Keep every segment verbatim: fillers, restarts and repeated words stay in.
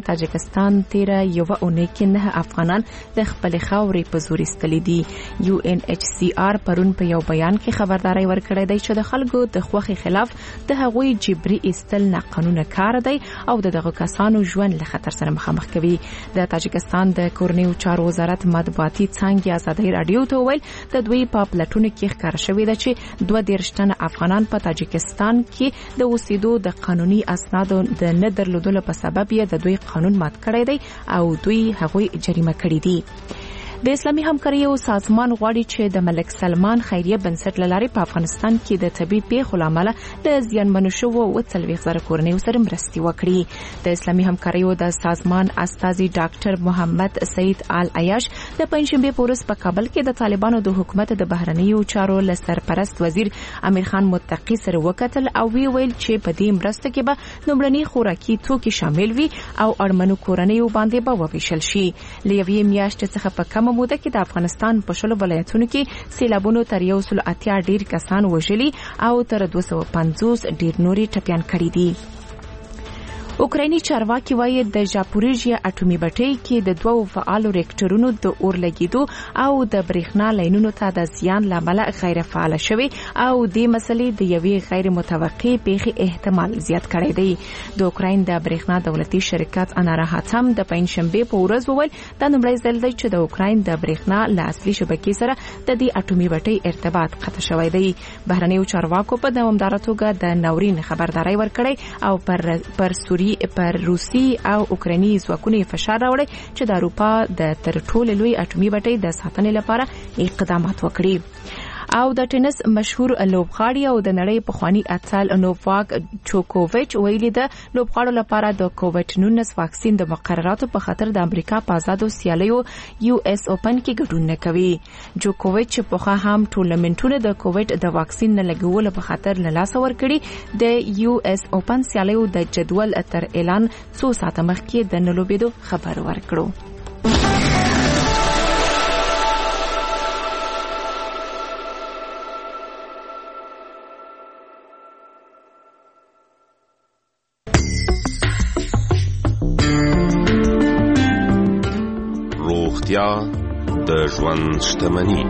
تاجکستان تیره یوه اونۍ کې نه افغانان د خپل خاورې په زور ایستلي دي. یو ان ایچ سی آر پرون په یو بیان کې خبرداري ورکړې ده چې د خلکو د خوخي خلاف د هغوی جبري ایستل نه قانوني کار دی او دغه کسانو ژوند له خطر سره مخامخ کوي. د تاجکستان د کورنیو چارو وزارت مطبوعاتي څانګې ازادي رادیو ته ویل د دوی په پلاتونو کې ښکار شوی دی چې دوه دېرش تنه افغانان په تاجکستان کې د اوسېدو د قانوني اسنادو د نه درلودلو په سبب یې د دوی قانون مات کړی دی او دوی هغوی جریمه کړی دي. د اسلامي همکاریو سازمان غواړي چې د ملک سلمان خیریه بنسټ لاري په افغانستان کې د طبي پیښو لامل د زیانمنو شوو او څلوېښت زره کورنیو سره مرستې وکړي. د اسلامي همکاریو د سازمان استازي ډاکټر محمد سعید آل عیاش د پنځشنبه په ورځ په کابل کې د طالبانو د حکومت د بهرنیو چارو لسرپرست وزیر امیر خان متقی سره وکتل او وی ویل چې په دې مرسته کې به لومړني خوراکي توکي شامل وي او اړمنو کورنیو باندې به وویشل شي. لویې میاشتې څخه په کم موده کې د افغانستان په شلو ولایتونو کې سیلابونو تر یو سل اتیا ډیر کسان وژلي او تر دوه سوه پنځوس ډیر نوري ټپيان کړي دي. اوکرایني چارواکي وایي د ژاپوریژیا اټومي بټۍ کې د دوو فعالو ریکټرونو د اور لګیدو او د برېښنا لاینونو ته د زیان لامل غیر فعال شوی او د مسلې د یوې غیر متوقع پیښې احتمال زیات کړی دی. د اوکراین د برېښنا دولتي شرکت انارهاتم د پنځشنبه په ورځ وویل د لومړي ځل دی چې د اوکراین د برېښنا له اصلي شبکې سره د دې اټومي بټۍ ارتباط قطع شوی دی. بهرنیو چارواکو په دوامداره توګه د ناورین خبرداري ورکړې او پر پر سوریه پر روسي او اوکرایني ځواکونو فشار راوړی چې د اروپا د تر ټولو لوی اټومي بټۍ د ساتنې لپاره اقدامات وکړي. او د ټینس مشهور لوبغاړي او د نړۍ پخوانی اتل نوواک جوکوویچ ویلي د لوبغاړو لپاره د کووډ نولس واکسین د مقرراتو په خاطر د امریکا په آزادو سیالیو یو اس اوپن کې ګډون نه کوي. جوکوویچ په خا هم ټورنمنټونه د کووډ د واکسین نه لګولو په خاطر له لاس ورکړي. د یو اس اوپن سیالیو د جدول تر اعلان څو ساعته مخکې د نلوبېدو خبر ورکړو. روغتیا د ژوند شتمني.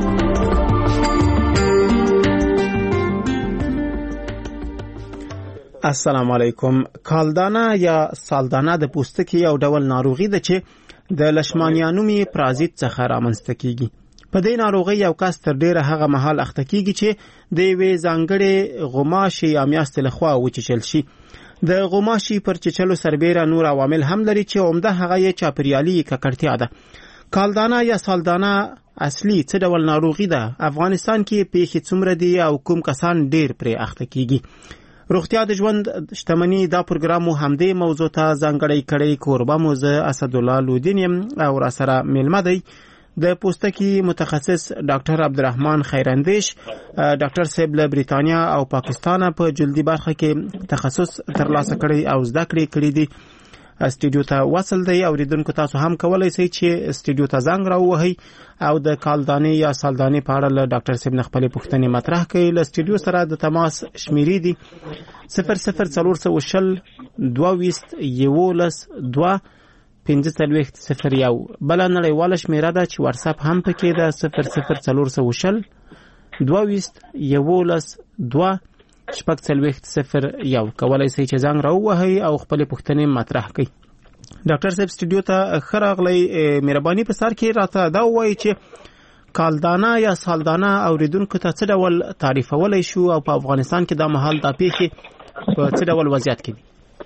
السلام علیکم. کالدانه یا سالدانه د پوستکي یو ډول ناروغي ده چې د لشمانیانومي پرازیت څخه رامنځته کیږي. په دې ناروغي یو کس تر ډیره هغه مهال اخته کیږي چې د یوې ځانګړې غوماشي یا میاشتې لخوا وچیچل شي. د غوماشي پر چیچلو سربیره نور عوامل هم لري چې عمده هغه یې چاپیریالي ککړتیا ده. کالدانه یا سالدانه اصلي څه ډول ناروغي ده؟ افغانستان کې پیښې څومره دي او کوم کسان ډیر پرې اخته کیږي؟ روغتیا د ژوند شتمني دا پروګرام مو همدې موضوع ته ځانګړی کړی. کوربه مو زه اسدالله لودین یم او را سره میلمه دی د پوستکي متخصص ډاکټر عبدالرحمن خیراندیش. ډاکټر صاحب له بریتانیا او پاکستان په جلدی برخه کې تخصص ترلاسه کړی او زده کړې کړې دي. استودیو ته وصل دی او ریدونکو تاسو هم کولای شئ چې استودیو ته زنګ راووهئ او د کالدانې یا سالدانې په اړه له ډاکټر صاحب نه خپلې پوښتنې مطرح کړئ. له استودیو سره د تماس شمیرې دي صفر صفر څلور سوه شل دوه ویشت یولس دوه پنځه څلوېښت صفر یو. بله نړیواله شمیره ده چې واتساپ هم پکې ده صفر صفر څلور سوه شل دوه ویشت یولس دوه شپږ څلوېښت صفر یو. کولای شئ چې زنګ راووهئ او خپلې پوښتنې مطرح کړئ. ډاکټر صاحب استودیو ته ښه راغلی. مهرباني په سر کې راته دا ووایئ چې کالدانه یا سالدانه اوریدونکو ته څه ډول تعریفولی شو او په افغانستان کې دا مهال دا پیښې په څه ډول وضعیت کې دي؟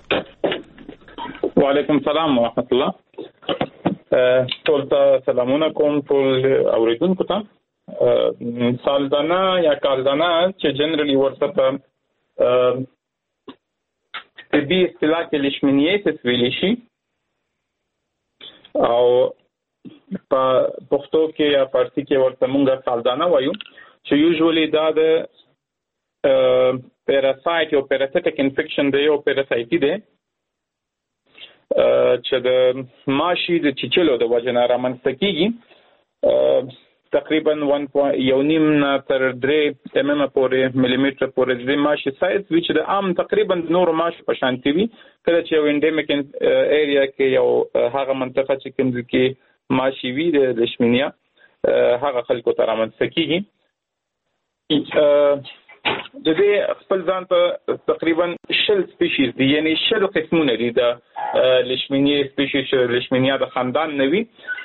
وعلیکم السلام ورحمت الله. ټول ته سلامونه کوم ټول اوریدونکو ته. سالدانه یا کالدانه چې جنرالي ورته په طبي اصطلاح کې لیشمنیټس ویلی شي او په پښتو کې یا فارسي کې ورته مونږه سالدانه وایو چې یوزولي دا د پیراسایت یا پیراسایټک انفیکشن دی او پیراسایټي دی چې د ماشي د چیچلو د وجه نه رامنځته کیږي. تقریبا یو نیم نه تر درې ام ام پورې ملي میټر پورې د ماشي سایز چې د عام تقریبا نور ماشي په شانتي وي کله چې یو انډیمیک ایریا کې یو هغه منطقه چې کوم کې ماشي وي د لیشمینیا هغه خلکو ته رامنځته کیږي. د دې خپل ځان ته تقریبا شل سپیشیز دي یعنی شل قسمونه دي د لیشمینیا سپیشیز لیشمینیا د خاندان نوي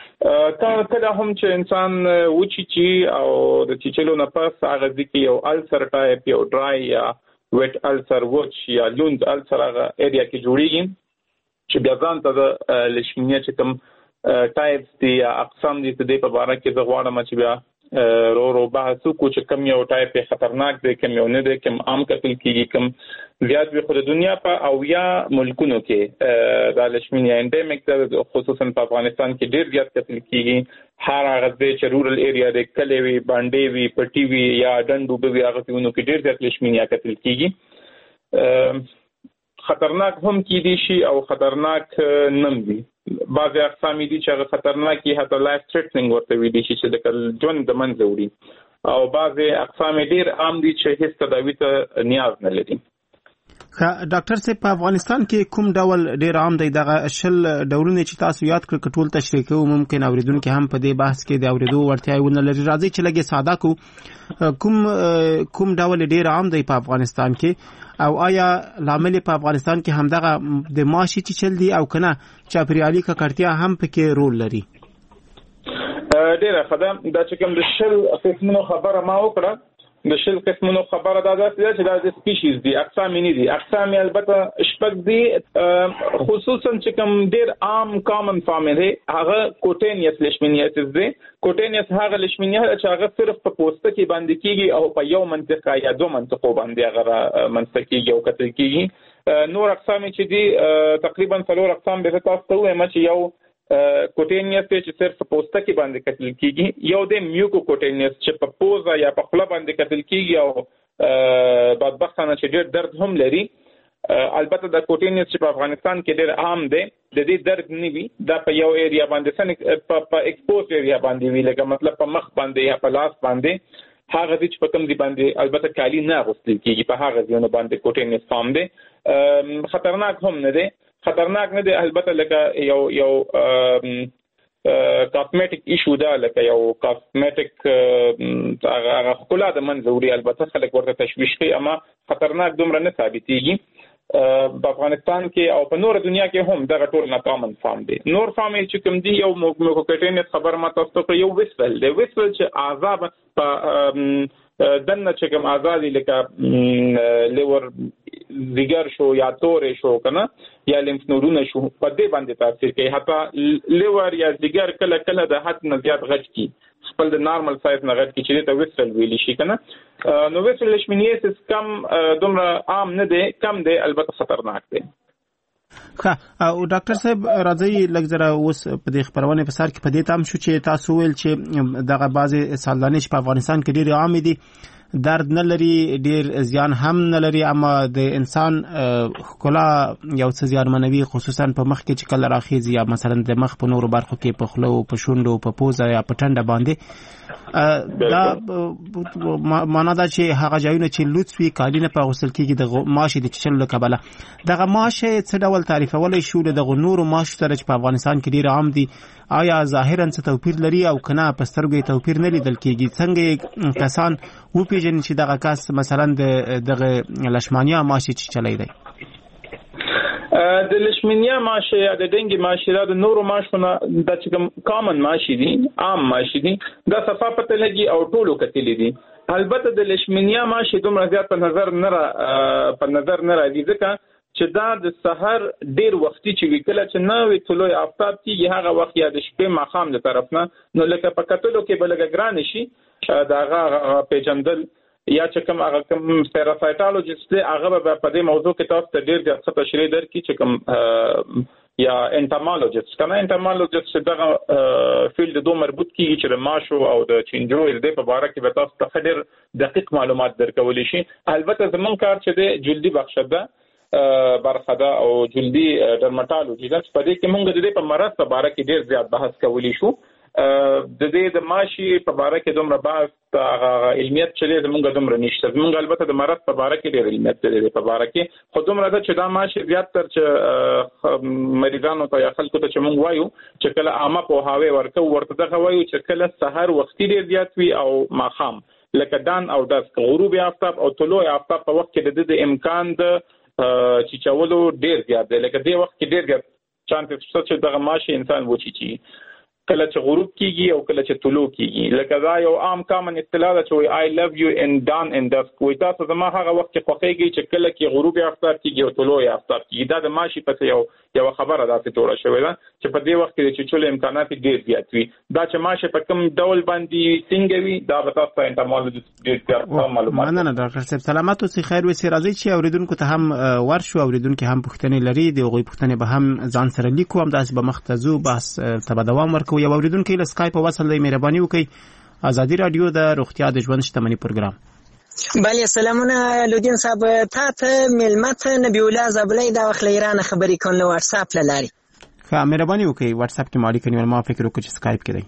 کله هم چې انسان وچیچي او د چیچلو نه پس هغه ځکه یو السر ټایپ یو ډرای یا ویټ السر وچ یا لوند السر هغه ایریا کې جوړیږي چې بیا ځان ته د لیشمینیا چې کوم ټایپس دي یا اقسام دي د دې په اړه کې زه غواړم چې بیا رو رو بحث کو چې کم یو ټایپ خطرناک دی کم یو نه دی کم عام کتل کیږي کم زیات به خو د دنیا په او یا ملکونو کې د لیشمینیا انډیمیک د خصوصا په افغانستان کې ډیر زیات کتل کیږي هر هغه ځای چې رورل ایریا د کلی وی باندې وی پټي وی یا ډندو به هغه څونو کې ډیر زیات لیشمینیا کتل کیږي. خطرناک هم کیدی شي او خطرناک نم دي بعضی اقسام دي چې هغه خطرناکي حتی لایف تھریټنینګ ورته وي دي چې د ژوند د منځ وړي او بعضی اقسام ډیر عام دي چې هیڅ تداوی ته نیاز نه لري. ډاکټر صاحب په افغانستان کې کوم ډول ډیر عام دی دغه شل ډولونه چې تاسو یاد کړ کټول تشریح کوو ممکن اوریدونکو هم په دې بحث کې د اوریدو ورتیا ونه لري راځي چې لګي ساده کو کوم کوم ډول ډیر عام دی په افغانستان کې او آیا لامل په افغانستان کې همدغه د ماشي چیچل دي او کنه چاپریالي ککړتیا هم پکې رول لري؟ ډیره خدام دا چې کوم د شل قسمونو خبره ما وکړه د شل قسمونو خبره دا ده چې دا د سپیشیز دي اقسام نه دي اقسام البته شپږ دي خصوصا چې کوم ډیر عام کامن فارم دی هغه کوټینیس لیشمینیاسیس دی. کوټینیس هغه لیشمینیا چې هغه صرف په پوسته کې باندې کیږي او په یو منطقه یا دوه منطقو باندې هغه منطقه کیږي او کتل کیږي. نور اقسام چې دي تقریبا څلور اقسام به تاسو ته وایم چې یو کوټینیس چې صرف په پوسته کې باندې کتل کیږي یو د میوکو کوټینیس چې په پوزه یا په خله باندې کتل کیږي او بدبختانه چې ډېر درد هم لري. البته د کوټینیس چې په افغانستان کې ډېر عام دی د دې درد نه وي دا په یو ایریا باندې سن په ایکسپوز ایریا باندې وی لکه مطلب په مخ باندې یا په لاس باندې هغه چې په کوم دی باندې البته کالی نه غوستل کیږي په هغه ځای باندې کوټینیس فارم دی. خطرناک هم نه دی خطرناک نه دی البته لکه یو یو کاسمیټیک ایشو دا لکه یو کاسمیټیک هغه خپل د منځوري البته خلک ورته تشویش کوي اما خطرناک دومره نه ثابتېږي. په افغانستان کې او په نور دنیا کې هم دغه ټول ناکامن فارم دي. نور فارم چې کوم دي یو موکوکټینس خبر ما تاسو ته یو وسفل دی وسفل چې عذاب په دنه چې کوم ازادي لکه لیور زیګر شو یا تورې شو کنه یا لیمف نودونه شو په دې باندې تاثیر کوي حتی لیور یا زیګر کله کله د حد نه زیات غټ کی خپل د نارمل سایز نه غټ کی چې ته وسفل ویلی شي کنه نو وسفل لیشمینیاسیس کم دومره عام نه دی کم دی البته خطرناک دی. ښه او ډاکټر صاحب راځي لږ زره اوس په دې خبرونه په سر کې په دې تام شو چې تاسو ویل چې دغه بعضی سالانه چې په افغانستان کې ډېر عام دي درد نه لري ډېر زیان هم نه لري اما د انسان ښکلا یو څه زیانمنوي خصوصا په مخ کې چې کله راخیږي یا مثلا د مخ په نورو برخو کې په خولو په شونډو په پوزه یا په ټنډه باندې دا معنا دا چې هغه ځایونه چې لوڅ وي کالي نه په غسل کېږي د ماشي د چیچلو له کبله دغه ماشي څه ډول تعریفولی شو دغه نورو ماشو سره چې په افغانستان کې ډېر عام دي آیا ظاهرا څه توپیر لري او کنه په سترګو یې توپیر نه لیدل کېږي څنګه کسان وپېژني چې دغه کس مثلا د دغه لشمانیا ماشي چیچلی دی؟ د لیشمینیا ماشي یا د ډنګي ماشي دا د نورو ماشونه د چې کوم کامن ماشي دي عام ماشي دي دا صفه پته لګي او ټولو کتلی دي. البته د لیشمینیا ماشي دومره زیات په نظر نه را په نظر نه راځي ځکه چې دا د سحر ډیر وختي چې وکړه چې نه وي طلوع آفتاب کیږي هغه وخت یا د شپې ماښام د طرف نه نو لکه په کتلو کې بلګ ګران شي دا هغه پیجندل یا چې کوم هغه کوم پیراسایټالوجیست دی هغه به په دې موضوع کې تاسو ته ډیر ځکه تشریح درکړي چې کوم یا انټامالوجیست کنه انټامالوجیست چې دغه فیلډ دوه مربوط کیږي چې د ماشو او د چینجو د په اړه کې به تاسو ته ډیر دقیق معلومات درکول شي. البته زمون کار چې د جلدی بخښه ده برخه ده او جلدی ډرمټالوجي ده په دې کې موږ د دې په مرسته باره کې ډیر زیات بحث کولی شو د دې د ماشي په اړه کې دومره بحث هغه علمیت چې زمونږ دومره نشته. زمونږ البته د مرض په اړه کې ډېر علمیت دی په اړه کې، خو دومره ده چې دا ماشي زیات تر چې مریضانو ته یا خلکو ته چې مونږ وایو چې کله عامه په هاوی ورکو ورته دغه وایو چې کله سحر وختي ډېر زیات وي او ماښام لکه دان او داس غروب آفتاب او طلوع آفتاب په وخت کې د امکان د چې چولو ډېر زیات دی. لکه دې وخت کې ډېر زیات چانس شته چې دغه ماشي انسان وچی چی کله چې غروب کیږي او کله چې طلوع کیږي. لکه دا یو عام کامن اصطلاح ده چې I love you in dawn and dusk. وای تاسو زما هغه وخت کې خوښیږي چې کله کې غروب آفتاب کیږي او طلوع آفتاب کیږي. دا د ماشي په یو یو خبره ده چې جوړه شوې ده چې په دې وخت کې چې چول امکانات ډېر زیات وي. دا چې ماشي په کوم ډول باندې څنګه وي دا به تاسو ته انټرمالوجیست ډېر معلومات. مننه ډاکټر صاحب، سلامات اوسئ، خیر وسی. راځي چې اوریدونکو ته هم ورشو، اوریدونکو هم پوښتنې لري، د هغوی پوښتنې به هم ځان سره لیکو، هم داسې به مختزو بحث ته به دوام ورکو. یو اوریدونکو له سکایپ وصل دی، مهرباني وکړئ. ازادي رادیو د روغتیا د ژوند شتمنۍ پروګرام. بله سلامونه لودین صاحب، تا ته ملمت نبی الله زبلی دا وخت له ایران خبرې کوم له واتس اپ لاري. ښه مهرباني وکړئ، واتس اپ کې مالي کني ما فکر وکړ چې سکایپ کې دی.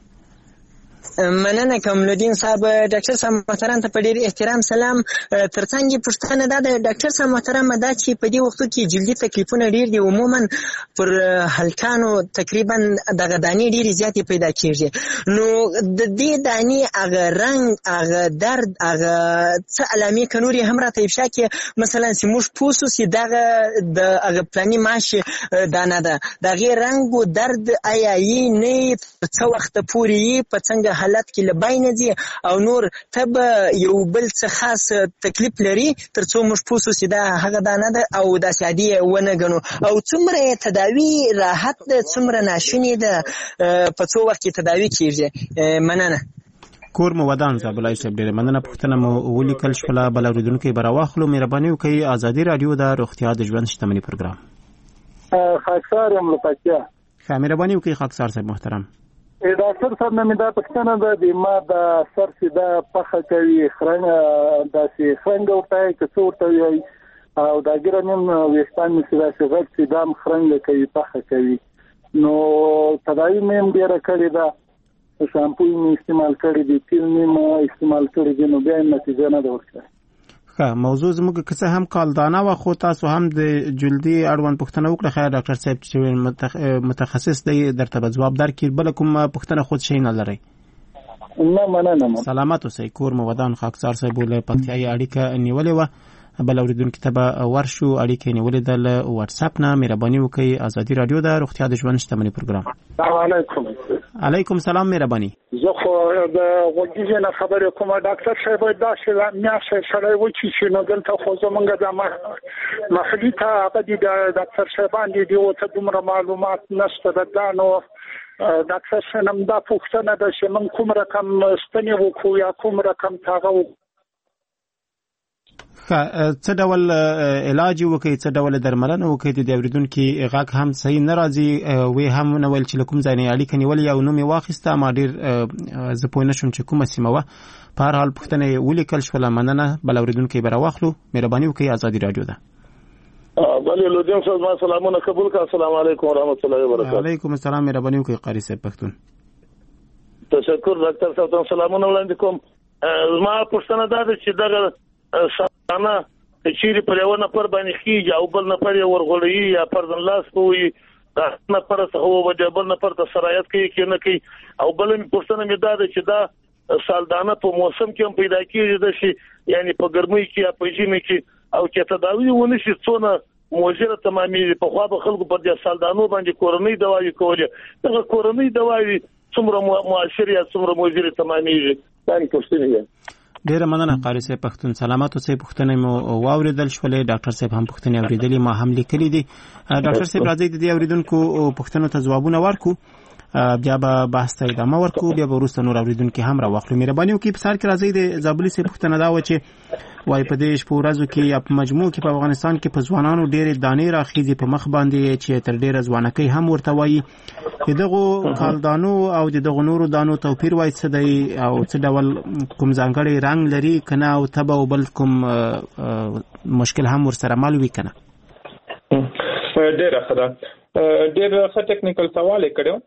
مننه کوم لودین صاحب. ډاکټر صاحب محترم ته په ډیر احترام سلام. ترڅنګ پوښتنه دا د ډاکټر صاحب محترم دا چې په دې وختو کې جلدي تکلیفونه ډیر دي، عموما پر هلکانو تقریبا دغه دانې ډیر زیاتې پیدا کیږي، نو د دې دانې هغه رنګ هغه درد هغه څه علامې کنوري هم راته افشا کې مثلا چې موږ پوسو چې دغه د هغه پلاني ماشي دانه ده دغه رنګ او درد آیا یې نه څه وخت پورې په څنګه حالت کې لباینه دي او نور تب یو بل څه خاص تکلیف لري ترڅو موږ پوسو چې دا هغه دانه ده او دا سادي ونه غنو او څومره تداوی راحت ده څومره ناشونی ده په څو وخت کې تداوی کیږي. مننه. کور مو ودان زابلای صاحب، ډیره مننه. پوښتنه مو ولیکل شوله، بل اوریدونکو به راواخلو. مهرباني وکړئ. ازادي رادیو د روغتیا د ژوند شتمنۍ پروګرام. خاکسار یم لپاره. ښه مهرباني وکړئ خاکسار صاحب محترم. ډاکټر صاحب نن دا پښتنه ده د ما د سر سیده پخه کوي خرنګ داسې خرنګ ورته کې څورته وي او دا ګرنم وېستان مې سیده سیده سیده خرنګ کوي پخه کوي، نو تداوی مې ډیره کړې ده، شامپو مې استعمال کړی دی، تیل مې استعمال کړی دی، نو بیا نتیجه نه ده ورکړه. موضوع زموږ کیسه هم کالدانه و، خو تاسو هم د جلدی اړوند پوښتنه وکړه. خیر ډاکټر صاحب چې متخصص دی درته به جواب درکړي. بل کوم پوښتنه خود شي نه لري؟ نه مننه. سلامات اوسئ. کور مو ودان. خاکسار صاحب له پکتیاي اړیکه نیولې و، بل اوریدونکو ته به ورشو اړیکه نیولې ده له واتس اپ نه. مهرباني وکړئ. ازادي رادیو د روغتیا د ژوند شتمنۍ پروګرام. السلام علیکم. علیکم سلام. مهرباني. زه خو د وګړي نه خبرې کوم ډاکټر صاحب، دا چې میاشه سره و چې نو دلته خو زمونږ د محلي ته هغه د ډاکټر صاحبان دي او ته دومره معلومات نشته ده، نو ډاکټر صاحب دا پوښتنه ده چې من کوم رقم ستنې وکړو یا کوم رقم تاغه څه ډول علاج وکړي، څه ډول درملنه وکړي. د اوریدونکو غږ هم صحیح نه راځي، وې هم نه ویل چې کوم ځای نه اړیکه نیولې او نوم یې واخیسته. ما ډیر زه پوه نه شوم چې کومه سیمه وه. په هر حال پوښتنه ولیکل شوله. مننه. بل اوریدونکو به راواخلو. مهرباني وکړئ. ازادي رادیو ده. بله لودین صاحب ما سلامونه قبول کړه. السلام علیکم ورحمت الله وبرکاته. وعلیکم السلام. مهرباني وکړئ قاری صاحب پښتون. تشکر ډاکټر صاحب ته سلامونه وړاندې کوم. ما پوښتنه دا ده چې دغه سانه چیرې پر یو نفر باندې خيږي او بل نفر یې ورغړی یا پردن لاس کوي، دا نفر څه هو به بل نفر ته سرایت کوي کې نه کوي. او بل پښتنه مې دا ده چې دا سالدانه په موسم کې هم پیدا کیږي، د شي یعنی په ګرمۍ کې یا په ژمي کې، او چې تداوی ونه شي څونه موجره تمامي په خوا به خلکو پر دې سالدانو باندې کورنۍ دوايي کولې. دغه کورنۍ دوايي څومره مؤثر یا څومره موجره تماميږي؟ دا پوښتنه. ډیره مننه قاری صاحب پښتون. سلامات اوسئ. پښتنه مو واوریدل شولې. ډاکټر صاحب هم پښتنه اوریدلې، ما هم لیکلې دي. ډاکټر صاحب راځي د دې اوریدونکو پښتنو ته ځوابونه ورکو، بیا به بحث ته ادامه ورکو، بیا به وروسته نور اوریدونکو هم راوخلو. مهرباني وکړئ. په سر کې راځي د زابلي صاحب پښتنه دا و چې وای په دې شپه ورځو کې په مجموع کې په افغانستان کې په ځوانانو ډېرې دانې راخیږي په مخ باندې چې تر ډېره ځوانکۍ هم ورته وایي. دغه کالدانو او دغه نورو دانو توپیر وای څه دی او څه ډول کوم ځانګړی رنگ لري کنه او تبه او بل کوم مشکل هم ورسره مل وي کنه؟ ډېر ښه ده. ډېر ښه ټیکنیکل سوال کړو.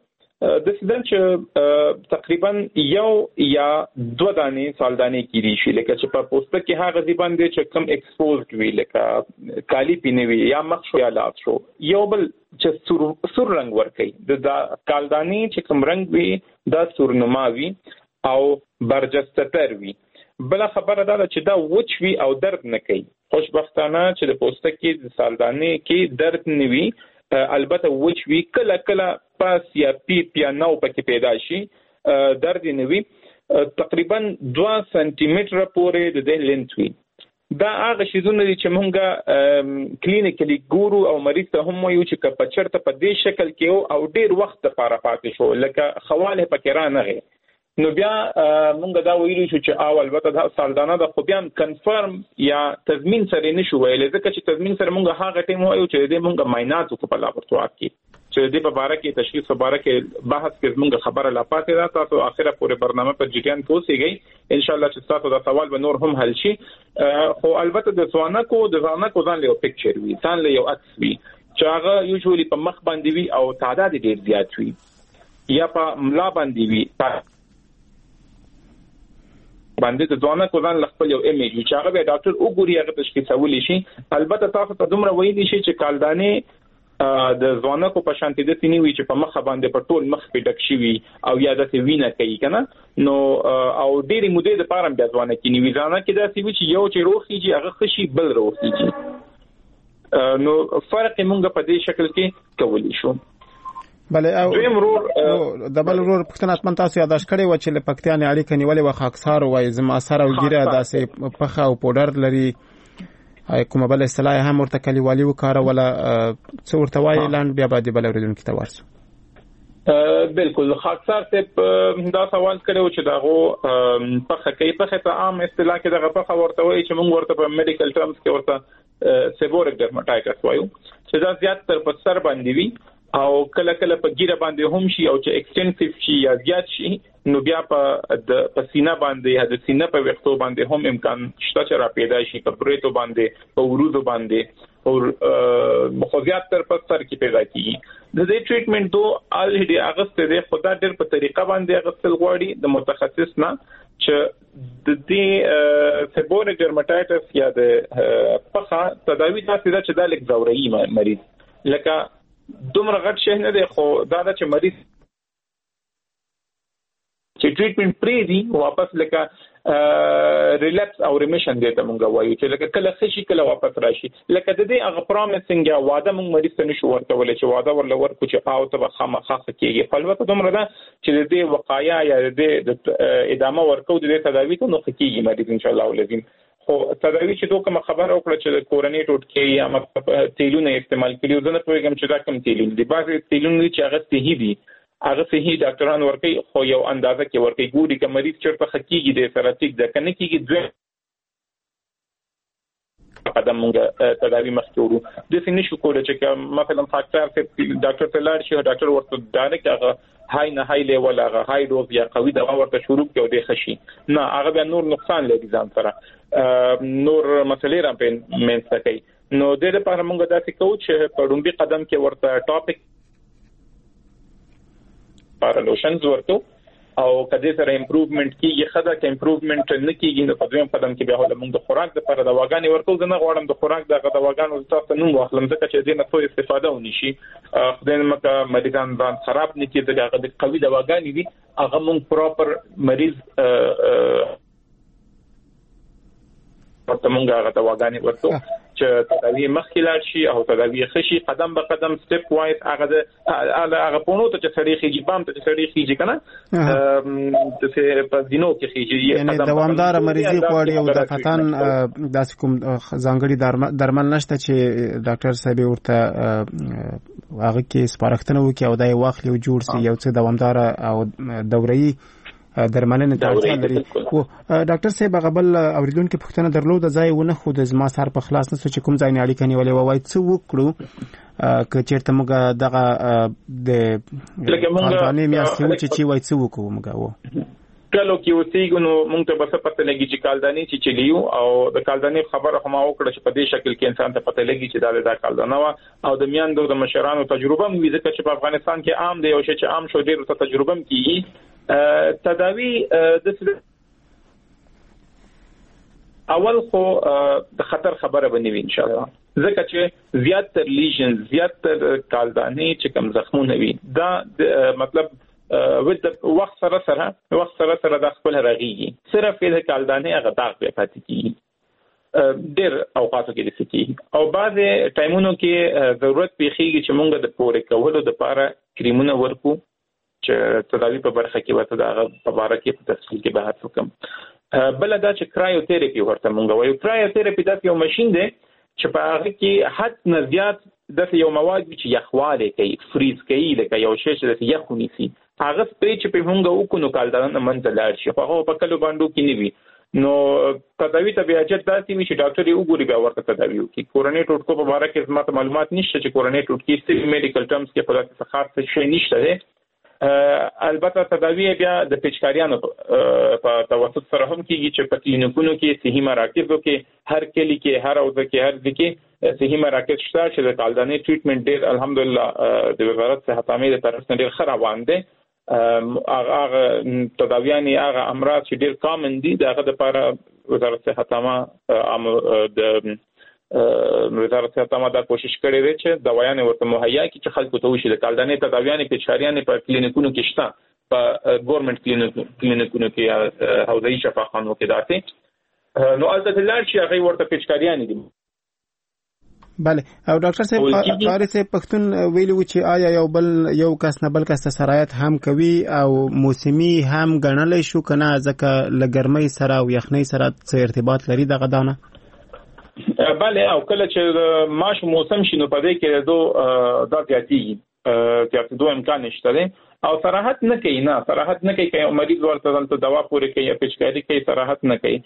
د سیدن چې تقریبا یو یا دوه دانې سالدانې کیږي شي لکه چې په پوسټ کې هغه ځی باندې چې کم ایکسپوزډ وی لکه کالی پینوي یا مخ شو یا لاس شو یو بل چې سور سور رنگ ورکي د کالدانې چې کم رنگ وي دا سورنما وي او برجستتر وي بل خبره دا چې دا وچ وي او درد نه کوي خوشبختانه چې د پوسټ کې د سالدانې کې درد نه وي البته وچ وی کله کله پاس یا پی یا نو پکې پیدا شي درد نه وي تقریبا دوه سانتي متر پورې د دې لینت وي دا هغه شیزونه دي چې مونږه کلینیکلی ګورو او مریض ته هم وایو چې په چرته په دې شکل کې او ډیر وخت لپاره پاتې شو لکه خواله پکې را نه غي نو بیا مونږ دا ویلو چې او البته دا سالدانه د خو بیا کنفرم یا تضمین سره نشو ویل ځکه چې تضمین سره مونږ هغه ټیم وایو چې دې مونږ معاینات وکړو په لابراتوار کې چې دې په باره کې تشخیص په باره کې بحث کې مونږ خبره لا پاتې ده تاسو اخره پورې برنامه په جګیان پوسیږئ ان شاء الله چې تاسو دا سوال به نور هم حل شي خو البته د ځوانکو د ځوانکو ځان له پکچر وي ځان له یو عکس وي چې هغه یوزولي په مخ باندې وي او تعداد ډیر زیات وي یا په ملا باندې وي باندې د ځوانه کوزان خپل یو ایمیج چې هغه به ډاکټر وګوري هغه تشخیصول شي البته تاسو ته دومره وایي شي چې کالدانې د ځوانه کو په شانتي د تینی وی چې په مخ باندې په ټول مخ په ډک شي وي او یا د وینه کوي کنه نو او ډېری مودې د پاره بیا ځوانه کې نیوي ځانه کې دا سی چې یو چې روخيږي هغه خشي بل روخيږي نو فرق موږ په دې شکل کې کولی شو بله او د بل ورور پښتنه اتمن تاسو یاداش کړی و چې لپکتیان اړیکه نیولې و خاکسار وای زما سره وګیره داسې پخه او پودر لري کومه بل اصطلاح هم ورته کلیوالي وکړه ولا څو ورته وای لاند بیا باندې بل اوریدونکو ته ورسو بالکل خاکسار ته دا سوال کړو چې داغه پخه کوي پخه ته عام اصطلاح کې دغه پخه ورته وای چې موږ ورته په میډیکل ټرمز کې ورته سیبورک ډرماټایټس وایو چې دا زیات تر په سر باندې وي او کله کله په ګیره باندې هم شي او چې ایکستنسیو شي یا زیات شي نو بیا په د پسینه باندې یا د سینه په وختو باندې هم امکان شته چې را پیدا شي په بریتو باندې په ورودو باندې او مخوزیات تر په سر کې پیدا کیږي د دې ټریټمنټ دوه الریډي اغسته د خدای ډېر په طریقه باندې اغستل غواړي د متخصص نه چې د دې سیبورک ډرماټایټس یا د پخه تداوی تاسو دا چې د لیک زوري مریض لکه دومره غټ شي نه دی خو دا چې مریض چې ټریټمنټ پری دی واپس لکه ریلیپس او ریمیشن دی ته مونږ وایو چې لکه کله خشي کله واپس راشي لکه د دې هغه پرومیسینګ یا وعده مونږ مریض ته نشو ورکولای چې وعده ورل ورکو چې او ته خامخا کېږي خپلوته دومره ده چې د دې وقایع یا د ادامه ورکو د تداوی ته نو کېږي مریض ان شاء الله ولزم خو تداوی چې دوه کوم خبره وکړه چې د کورنۍ ټوټکې یا مطلب تیلونه استعمال کړي او نه پوهیږم چې دا کوم تیلونه دي بعضي تیلونه چې هغه صحیح دي هغه صحیح ډاکټران ورکي خو یو اندازه کې ورکي ګوري چې مریض چیرته خکېږي د سره ټیک ده کنه کېږي دوه قدم موږ تداوی مخکورو د سې نشو کولای چې مثلا فاکټر ته ډاکټر ته لاړ شي ډاکټر ورته دانه کې هغه هاي نه هاي لیول هغه هاي ډوز یا قوي دوا ورته شروع کړي او د خشي نه هغه بیا نور نقصان لري ځان سره نور مسلې را په منځ کوي نو د دې لپاره موږ دا څه کوو چې په لومبي قدم کې ورته ټاپک پارالوشنز ورته او کله سره امپروومنت کیږي خدا کې امپروومنت نه کیږي نو په دویم قدم کې به له موږ د خوراک لپاره د واګانې ورکو نه غواړم د خوراک د غواګانو تاسو نوم واخلم ځکه چې دې نه څو استفاده ونی شي خدای مکه مریضان ځان خراب نه کیږي دغه د قوي د واګانې دي هغه موږ پراپر مریض ورته موږ هغه د واګانې ورکو چې تداوی مخکې لاړ شي او تداوی خشي قدم به قدم سټپ وایز هغه د هغه پونو ته چې سړی خيږي بام ته سړی خيږي کنه د څه په دینو کې خيږي یعنی دوامدار مریضي غواړي او د قطن داسې کوم ځانګړي درمل نشته چې ډاکټر صاحب ورته هغه کې سپارښتنه وکړي او دای واخلي او جوړ سي یو څه دوامدار او دوري درملنه ته اړتیا لري او ډاکټر صاحب غبل اوریدونکو پښتنه درلود ځای ونه خو د زما سر په خلاص نه چې کوم ځای نه اړیکه نیولې وای څه وکړو که چیرته موږ دغه د قانوني میاشتې چې چې وای څه وکړو موږ وو کلو کې اوسېږو نو موږ ته بس پته لګي چې کالدانې چې چلیو او د کالدانې خبره هم وکړه چې په دې شکل کې انسان ته پته لګي چې دا د کالدانه وا او د میاندو د مشرانو تجربه مو ځکه چې په افغانستان کې عام دی او چې عام شو ډېر ته تجربه کیږي تداوی د اول خو د خطر خبره بنوي ان شاء الله ځکه چې زیات تر لیژن زیات تر کالدانې چې کم زخمونه وي دا مطلب ود وخت سره سره وخت سره سره د خپل رغيږي صرف د کالدانې هغه داغ په پاتې کیږي ډېر اوقاتو کې د سکی او بعض ټایمونو کې ضرورت پیخیږي چې مونږ د پورې کولو د لپاره کریمونه ورکو چې تداوی په برخه کې وته دا په اړه کې په تفصیل کې بحث وکم بل دا چې کرایوتراپي ورته مونږ وایو کرایوتراپي دا یو ماشين دی چې په هغه کې حد نه زیات د یو مواد چې یخواله کوي فریز کوي لکه یو شی چې د یخونی سي هغه سپری چې په مونږ وکونو کالدانه منځ لاړ شي په هغه په کلو باندې کې نیوي نو تداوی ته بیا چې داسې وي چې ډاکټر یې وګوري بیا ورته تداوی وکړي کورونی ټوټکو په اړه کې زموږ معلومات نشته چې کورونی ټوټکی ستې میډیکل ټرمز کې په داسې خاص څه نشته دی البته تداوی بیا د پیچکاریانو په توسط سره هم کیږي چې په کلینیکونو کې صحي مراکزو کې هر کلی کې هر اوځ کې هر ځکه صحي مراکز شته چې د کالدانې ټریټمنټ ډېر الحمدلله د وزارت صحت عامه د طرف نه ډېر ښه روان دی هغه تداویانې هغه امراض چې ډېر کامن دي دغه لپاره وزارت صحت عامه د وزارت صحت عامه دا کوشش کړې ده چې دوايانې ورته مهیا کړي چې خلکو ته وشي د کالدانې تداویانې پیچکاریانې په کلینیکونو کې شته په ګورنمنت کلینیکونو کې حوزوي شفاخانو کې داسې نو البته لار چې هغه ورته پیچکاریانې دي بله او ډاکټر صاحب قاری صاحب پښتون ویلو چې آیا یو بل یو کس نه بل کس سرایت هم کوي او موسمي هم غنل شو کنه ځکه لګرمۍ سره او یخنۍ سره څه ارتباط لري دغه دانه بله او کله چې ماش موسم شنو پدې کې دو دا زیاتیږي چې دوه امکان نشته دي او صراحت نه کوي نه صراحت نه کوي چې مریض ورته دلته دوا پورې کوي پیچکاری کوي صراحت نه کوي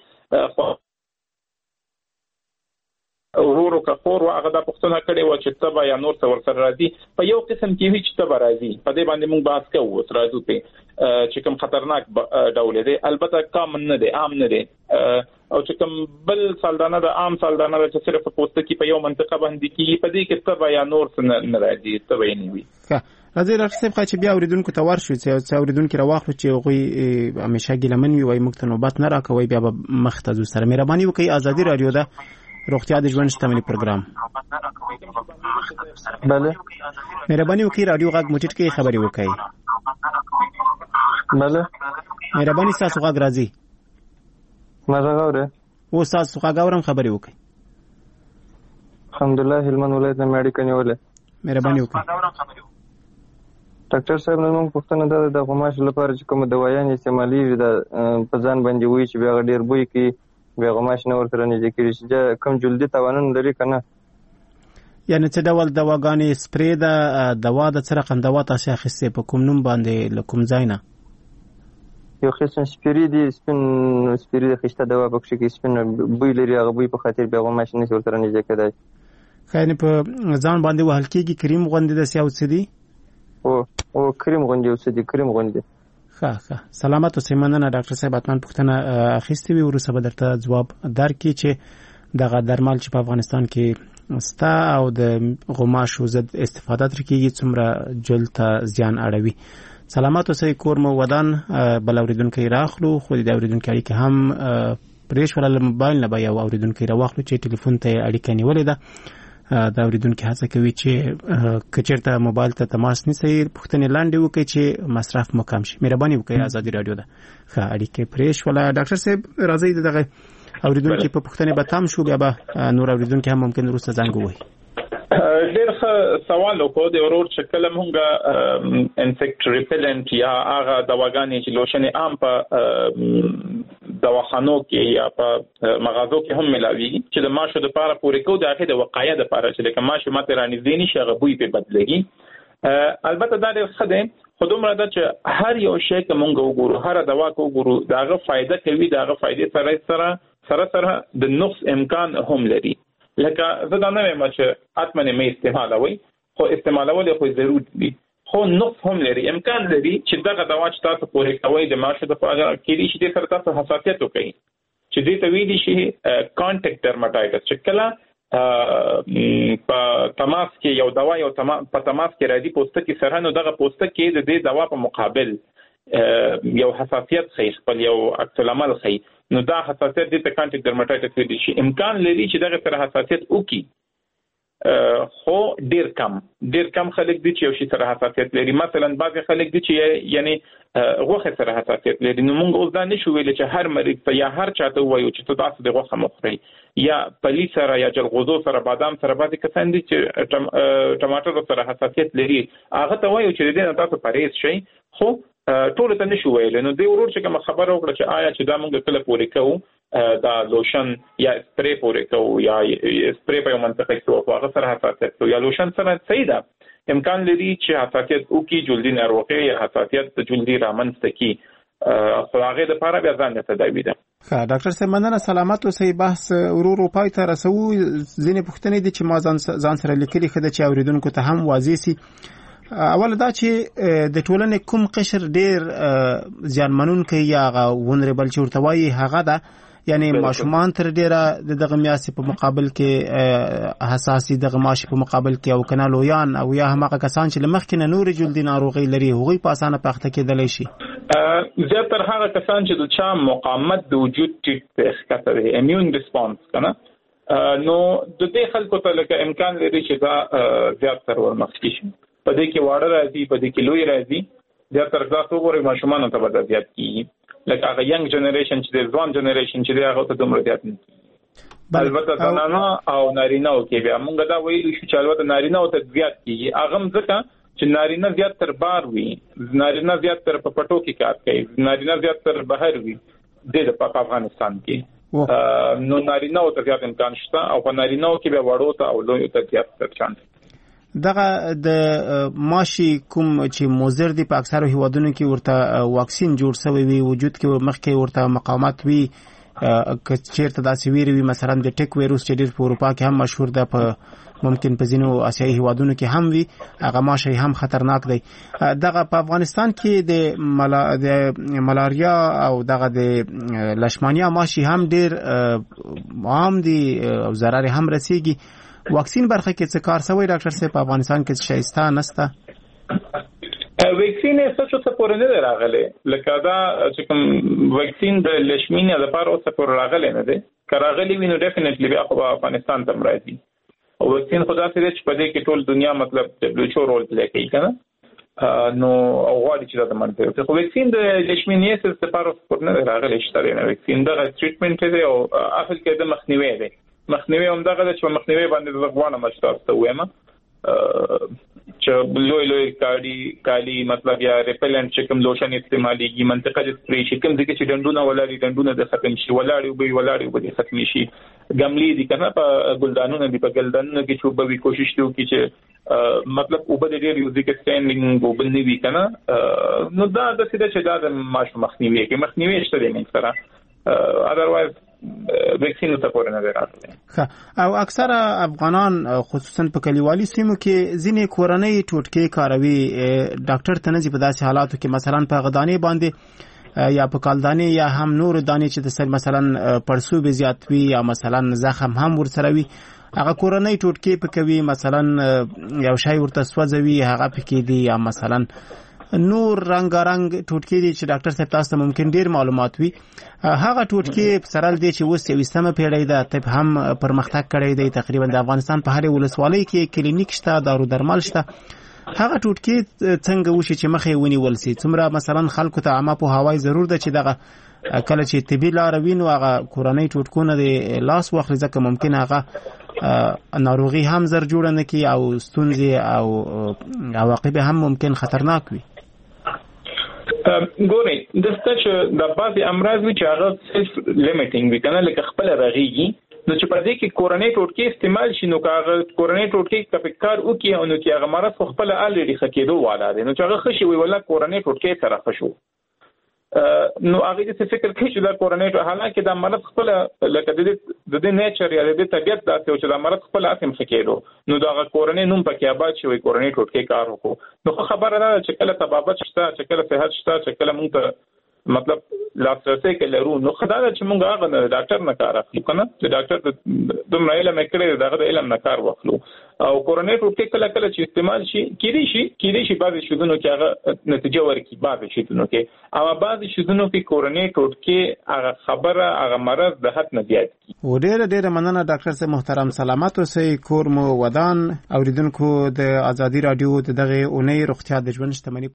ورورو کا خور واغه د پښتنه کړي و چې تبا یا نور څور سره راځي په یو قسم کې وی چې تبا راځي په دې باندې موږ بحث کوو تر راځو ته چې کوم خطرناک ډول دی البته کامن نه دی عام نه دی او چې کوم بل سالدانه د عام سالدانه چې صرف پوسټ کې په یو منطقه باندې کې په دې کې تبا یا نور څه نه راځي تبا یې نه وي راځي راځي چې بیا اوریدونکو ته ورشو چې اوریدونکو راوخلو چې غوي همیشه ګلمن وي وای موږ ته نوبت نه راکوي بیا مختزو سره مهرباني وکړئ ازادي رادیو ده روغتیا د ژوند شتمنۍ پروګرام بله مهرباني وکړئ رادیو غږ موټیټ کې خبري وکړئ بله مهرباني تاسو غږ راځي مزه غوړه و تاسو غږ اورم خبري وکړئ الحمدلله هلمند ولایت نه مېډیکل نیولې مهرباني وکړئ ډاکټر صاحب نن موږ پوښتنه ده د غوماش لپاره چې کوم دوايان استعمالي د په ځان باندې وي چې بیا ډېر بوی کې بیا غوماش نه ورته نږدې کېږي چې کوم جلدي توانون لري کنه یعنی څه ډول دواګانې سپری ده دوا د څه رقم دوا تاسو اخیستې په کوم نوم باندې لکم ځاینا یو قسم سپری دی سپین سپری د خشته دوا پکې کې سپین بوی لري هغه بوی په خاطر بیا غوماش نه ورته نږدې کېدای خاين په ځان باندې وهل کېږي کریم غوندې د سیاو څه دی او او کریم غوندې څه دی کریم غوندې ښه ښه سلامت اوسئ مننه ډاکټر صاحب اتمن پوښتنه اخیستې وي ورسره به درته ځواب درکړي چې دغه درمل چې په افغانستان کې ستا او د غوماشو ضد استفاده تر کېږي څومره جلد ته زیان اړوي سلامت اوسئ کور مو ودان بل اوریدونکي راخلو خو د اوریدونکو اړیکه هم پرېښ ولا موبایل نه به یو اوریدونکي راوخلو چې ټلیفون ته اړیکه نیولې ده دا اوریدونکو هڅه کوي چې کچرته موبایل ته تماس نیسي پوښتنې لاندې وکړي چې مصرف مو کم شي مهرباني وکړئ ازادي رادیو ده ښه اړیکه پرېښ ولا ډاکټر صاحب راځي دغه اوریدونکو په پوښتنې به تام شو بیا به نور اوریدونکو هم ممکن وروسته زنګ ووهي ډېر ښه سوال وکړو د ورور چې کله مونږ انسیکټ ریپلنټ یا هغه دواګانې چې لوشنې عام په دواخانو کې یا په مغازو کې هم ملاويږي چې د ماشو د لپاره پورې کو د هغه د وقایه د لپاره چې لکه ماشو ماته رانږدې نشي هغه بوی په بدلېږي البته دا ډېر ښه دی خو دومره ده چې هر یو شی که مونږ وګورو هر دوا کو وګورو داغه فائدہ کوي داغه فائدې سره سره سره سره د نقص امکان هم لري لکه زه دا نه وایم چې اتمنه مې استعمالوي خو استعمالول خو ضروري دي خو نقص هم لري. امکان لري چې دغه دوا چې تاسو پورې کوئ د ماشه د پاره کې دي چې سره تاسو حساسیت وکړي چې دې ته ویل شي کانټیکټ ډرماټایټس چې کله په تماس کې یو دوا یو په تماس کې راځي پوستکي سره، نو دغه پوستکي د دې دوا په مقابل یو حساسیت خي خپل یو عکس العمل خي، نو دا حساسیت د کانټیکټ ډرماټایټس ویل شي. امکان لري چې دغه سره حساسیت وکړي، خو ډیر کم ډیر کم خلک دي چې یو شي سره حساسیت لري. مثلا بعض خلک دي چې یعنی غوښه سره حساسیت لري، نو موږ اوس دا نشو ویل چې هر مریض ته یا هر چاته وایو چې تاسو د غوښه مخوري یا پلی سره یا جلغوزو سره بادام سره. بعض کسان دي چې ټماټر سره حساسیت لري، هغه ته وایو چې دې نه تاسو پرهیز شئ، خو ټول ته نشو ویل. نو دی ورور چې کوم خبر وکړه چې آیا چې دا موږ کله پورې کوو دا لوشن یا سپری پورې کوو یا سپری په یو منطقه کې وو هغه سره حساسیت یا لوشن سره صحیح ده. امکان لري چې حساسیت وکړي، جلدی ناروغي یا حساسیت جلدی رامنځته کی، خو هغه د لپاره بیا ځان ته تداوی ده. ښه ډاکټر صاحب مننه. سلامت اوسئ. بحث ورور پای ته رسو. ځینې پوښتنې دي چې ما ځان سره لیکلي خده چې اوریدونکو ته هم واضح سي. اول دا چې د ټولنې کوم قشر ډیر زیانمنونکی یا ونربل چې ورته وایي هغه ده، یعنی ماشومان تر ډیره دغه میاسي په مقابل کې حساسي دغه ماشي په مقابل کې او کنه لویان او یا هم هغه کسان چې لمخ کې نور جلدی ناروغي لري هغوی په اسانه پخته کېدلی شي. زیاتره هغه کسان چې د چا مقاومت د وجود ټیټ ښکته دی، امیون ریسپانس کنه، نو د دې خلکو ته لکه امکان لري چې دا زیات تر ورمخکې شي. په دې کې واړه راځي، په دې کې لوی راځي. زیاتره تاسو وګورئ ماشومان ته به زیات کیږي، لکه هغه ینګ جنریشن چې د ځوان جنریشن چې هغه ته دومره زیات نه کیږي. البته زنانه او نارینه او کې بیا موږ دا ویلو چې البته نارینه او ته زیات کیږي. هغه ځکه چې نارینه زیات تر بار وي، نارینه زیات تر په پټو کې کار کوي، نارینه زیات تر بهر وي د په افغانستان کې، نو نارینه او ته زیات امکان شته او په نارینه او کې بیا وړو ته او لوی ته زیات چانس. دغه د ماشي کوم چې موزر دی په اکثر هیوادونو کې ورته واکسین جوړ شوی وي، وجود کې مخکې ورته مقاومت وي، که چیرته داسې ویری وي مثلا د ټیک وایروس چې ډیر په اروپا کې هم مشهور ده، په ممکن په ځینو آسیایي هیوادونو کې هم وي، هغه ماشي هم خطرناک دی. دغه په افغانستان کې د ملا د ملاریا او دغه د لشمانیا ماشي هم ډیر عام دي او ضرر هم رسیږي. واکسین برخه کې څه کار شوی ډاکټر صاحب په افغانستان کې څه شایسته نسته؟ واکسین یې څه څه پورې نه راغلی، لکه دا چې کوم واکسین د لشمینیا لپاره اوسه پورې راغلی نه دی. که راغلی وي نو ډیفینټلی بیا خو افغانستان ته راځي. او واکسین خو داسې دی چې په دې کې ټول دنیا مطلب دبليو ایچ او رول پلی کوي کنه، نو او غواړي چې دا د منطقه خو واکسین د لشمینیا لپاره پورې نه راغلی شته نه. واکسین دغه ټریټمنټ دی او اصل کې د مخنیوي دی. مخنیوي هم دغه چې مخنیوي باندې ځغوانه مشتاق ته وایم چې لوی لوی کالی کالی مطلب یا ریپلنټ چې کوم لوشن استعماليږي منطقه د سپری شي کوم ځکه چې ډندونه ولاري ډندونه د ختم شي ولاړی وبي ولاړی وبي ختم شي ګملې دي کنه په ګلدانونو دي په ګلدانونو کې چې وبوي کوشش وکړي چې مطلب وبد ډیر یو ځکه سټینډینګ وبني وی کنه، نو دا د سیده چې دا د ماش مخنیوي کې مخنیوي شته دی نه سره اذروایز ویکسین ته پورې نه راځي. او اکثر افغانان خصوصا په کلیوالي سیمو کې ځینې کورنۍ ټوټکې کاروي، ډاکټر ته نه ځي په داسې حالاتو کې مثلا په غدانې باندې یا په کالدانې یا هم نور دانې چې د سر مثلا پړسوب زیات وي یا مثلا زخم هم ورسره وي، هغه کورنۍ ټوټکې پکوي، مثلا یو شی ورته سوځوي هغه پکې دي، یا مثلا نور رنگارنګ ټوټکې دي چې ډاکټر صاحب تاسو ته ممکن ډیر معلومات وي. هغه ټوټکې سرال دي چې اوس یوستمه پیړۍ ده طب هم پرمختګ کړی دی، تقریبا د افغانستان په هر ولسوالۍ کې کلینیک شته، دارو درمل شته. هغه ټوټکې څنګه وشي چې مخې ونیول سي؟ څومره مثلا خلکو ته عامه په هوای ضرور ده چې دغه کله چې طبي لار وینو هغه کورنۍ ټوټکونه د لاس واخلي، ځکه ممکن هغه ناروغي هم زر جوړ نه کی او ستونزې او عواقب هم ممکن خطرناک وي. ګورئ دسته چې د بعضي امراض وي چې هغه سیلف لیمیټینګ وي کنه، لکه خپل راغيږي، نو چې په دې کې کورنۍ ټوټکې استعمال شي نو هغه کورنۍ ټوټکې تفکر وکي او نو چې هغه مرض خپل الریډي خکېدو والا دي، نو چې هغه خشي وي ولا کورنۍ ټوټکې سره خشو نو هغه دې فکر کوي چې دا کورونیټ حالانکه دا مرض خپل لکه د دې د نیچر یا د طبيعت داسې چې دا مرض خپل اسیم خکېلو نو دا کورونی نوم پکې آباد شوی کورونیټ ټوټکي کار وکړو نو خبره ده چې کله تبابت شته چې کله صحت شته چې کله موږ مطلب لاسرسي کې لرو نو خدای چې موږ هغه ډاکټر نه کار اخلو کنه چې ډاکټر دومره علم کړی دغه د علم نه کار واخلو او کورونیټ ټوټکي کله کله چې استعمال شي کېدی شي کېدی شي بعضی شودونو کې هغه نتیجه ورکړي بعضی شودونو کې او بعضی شودونو کې کورونیټ ټوټکي هغه خبره هغه مرض د حد نه زیات کی و ډېر ډېر مننه ډاکټر صاحب محترم سلامت اوسئ کور مو ودان اوریدونکو د ازادي رادیو دغه اونۍ روغتیا د ژوند شتمنۍ